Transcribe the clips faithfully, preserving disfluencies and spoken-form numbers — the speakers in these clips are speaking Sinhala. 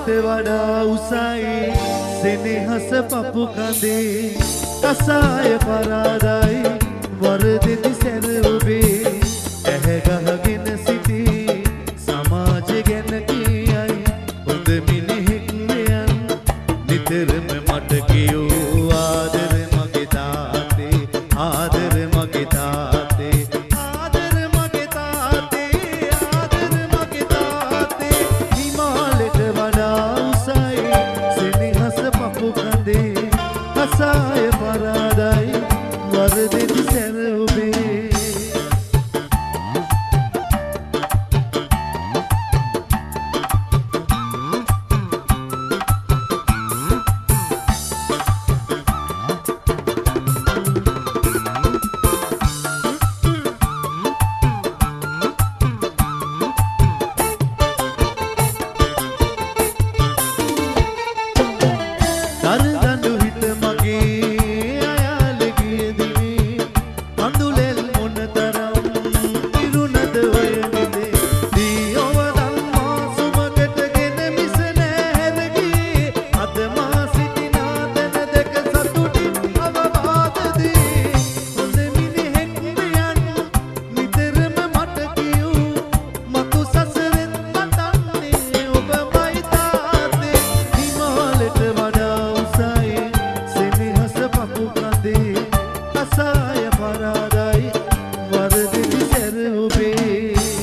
හිමාලයට වඩා උසයි සෙනෙහස පපු කඳේ කසාය පරාදයි වරදෙති සැර ඔබේ ඇහැ ගහගෙන සිටි සමාජ ගැන කියයි හොඳ මිනිහෙක් මෙයන් නිතරම මට කියෝ ආදර මගේ තාත්තේ ආදර මගේ තාත්තේ ආදර මගේ තාත්තේ ආදර මගේ තාත්තේ හිමාලයට වඩා උසයි සෙනෙහස පපු කඳේ කසාය පරාදයි වරදෙති සැර ඔබේ දරදඬු හිත මගේ අයාල ගිය දිනේ අඳුලෙල් මොනතරම් ඉරුණද ඔය නිදේ දී ඔව ධම්මා සුමකටගෙන මිස නැහැර ගියේ අද මා සිටිනා තැන දෙක සතුටින් අවවාදදී හොඳ මිනිහෙක් මෙයන් නිතරම මට කියූ මතු සසරෙන් මතන්නේ ඔබමයි තාත්තේ හිමාලයට වඩා සෙනෙහස පපු කඳේ කසාය පරාදයි වරදෙති සැර ඔබේ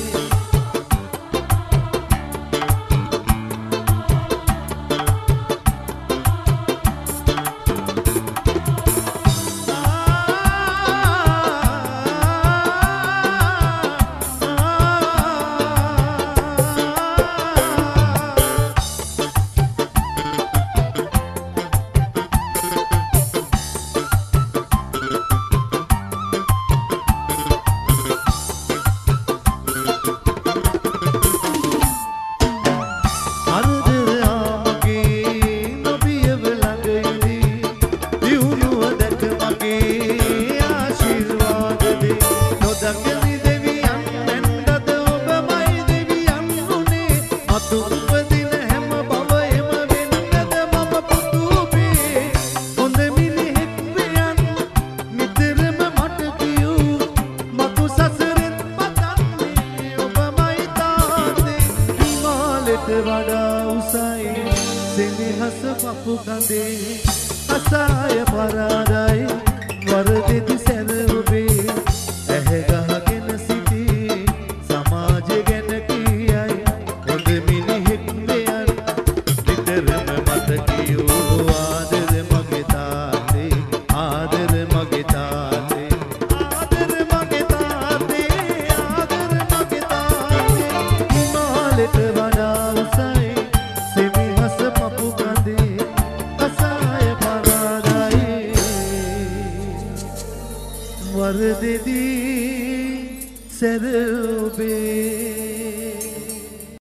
වඩා උසයි සෙනෙහස පපු කඳේ කසාය පරාදයි වරදෙති සැර ඔබේ ඇහැ ගහගෙන සිටි සමාජ ගැන කියයි හොඳ මිනිහෙක් මෙයන් නිතරම මට කියෝ ආදර මගේ තාත්තේ ආදර මගේ තාත්තේ ආදර මගේ තාත්තේ ආදර මගේ තාත්තේ හිමාලයට වඩා වරදෙති සැර ඔබේ